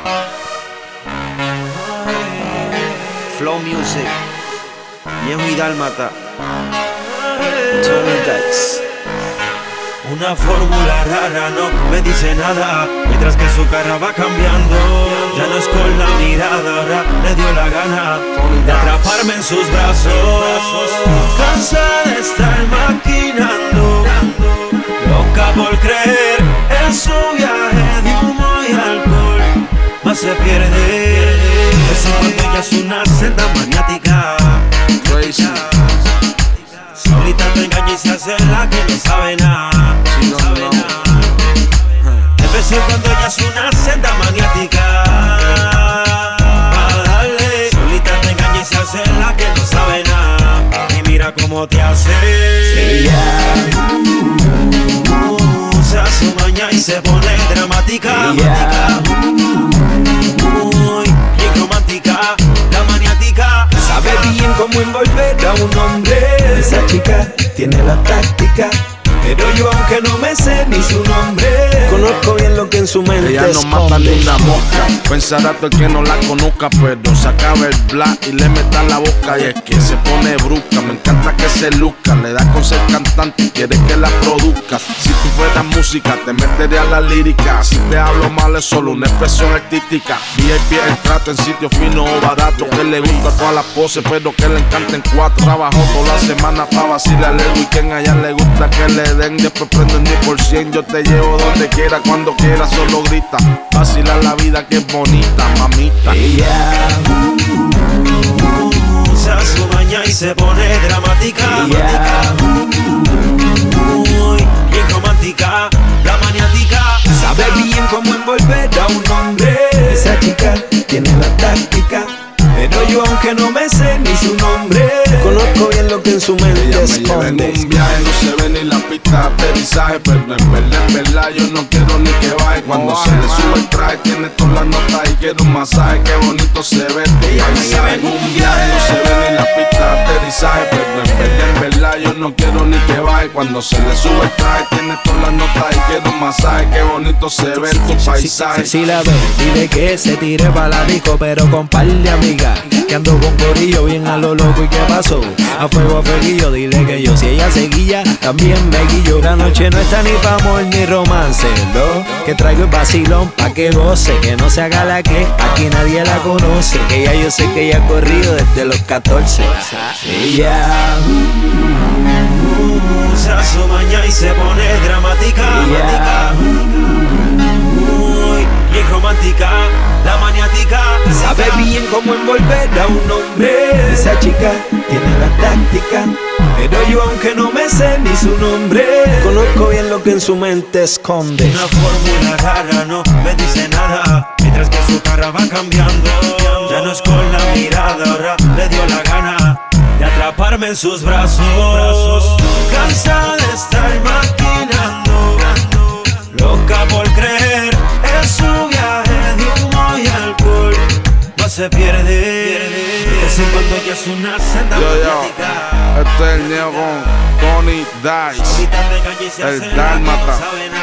Flow Music, Ñejo y Dálmata, Tony Dice. Una fórmula rara no me dice nada, mientras que su cara va cambiando. Ya no es con la mirada, ahora le dio la gana de atraparme en sus brazos. Cansada de estar maquinando, loca por creer en su viaje de humo y alcohol, más se pierde. Eso cuando ella es una senda maniática, crazy. Solita te engaña y se hace la que no sabe nada. Es decir, cuando ella es una senda maniática, dale. Solita te engaña y se hace la que no sabe nada. Y mira cómo te hace. Ella usa su maña y se pone dramática. Muy bien romántica, la maniática. Sabe bien cómo envolver a un hombre. Esa chica tiene la táctica, pero yo aunque no me sé ni su nombre, conozco bien lo que en su mente ella no mata ni una mosca. Pensará todo el que no la conozca, pero se acaba el black y le meta la boca. Y es que se pone brusca, me encanta que se luzca. Le da con ser cantante y quiere que la produzca. Si tú fueras música, te metería a la lírica. Si te hablo mal es solo una expresión artística. VIP el trato en sitio fino o barato, que le gusta todas las poses, pero que le encanten cuatro. Trabajó toda la semana pa' vacilarle el weekend. A ella le gusta que le den, después prendo el 10%. Yo te llevo donde quiera, cuando quiera, solo grita. Vacila la vida que es bonita, mamita. Ella usa su maña y se pone dramática. Muy bien romántica, la maniática. sabe bien cómo envolver a un hombre. Esa chica tiene la táctica, pero yo aunque no me sé ni su nombre, conozco bien lo que en su mente ella esconde. me lleva en un viaje, no se ve ni la pista de aterrizaje, pero en verdad yo no quiero ni que baje. Cuando se le sube el traje tiene todas las notas y quiero un masaje, qué bonito se ve. Ella me lleva en un viaje, no se ve ni la pista de aterrizaje, pero en verdad yo no quiero ni que baje. Cuando se le sube el traje tiene todas las notas y quiero un masaje, qué bonito se ve tu paisaje. Si la ve, dile que se tire pa' la disco, pero con par de amigas, que ando con corillo bien a lo loco. ¿Y qué pasó? A fuego a fueguillo, dile que yo, si ella se guilla, también me guillo. La noche no está ni pa' amor ni romance, ¿no? Que traigo el vacilón pa' que goce, que no se haga la que aquí nadie la conoce, que ya yo sé que ella ha corrido desde los 14. Ella usa su maña y se pone dramática. Muy bien romántica, la maniática. sabe bien cómo envolver a un hombre. Esa chica tiene la táctica, pero yo aunque no me sé ni su nombre, conozco bien lo que en su mente esconde. Una fórmula rara no me dice nada, mientras que su cara va cambiando. Ya no es con la mirada, ahora le dio la gana de atraparme en sus brazos. Cansada de estar maquinando, loca por creer en su viaje de humo y alcohol, más se pierde. Es cuando ella es una senda maniática. Este es el Ñejo con Tony Dice, el Dálmata,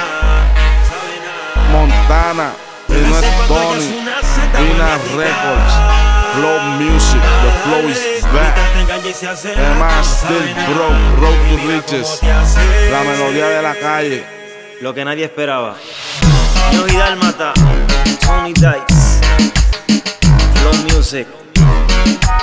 Montana, y no es Tony, Vina Records, Flow Music, the flow is back. Además, still broke, road to riches, la melodía de la calle. Lo que nadie esperaba. Ñejo y Dálmata, Tony Dice, Flow Music.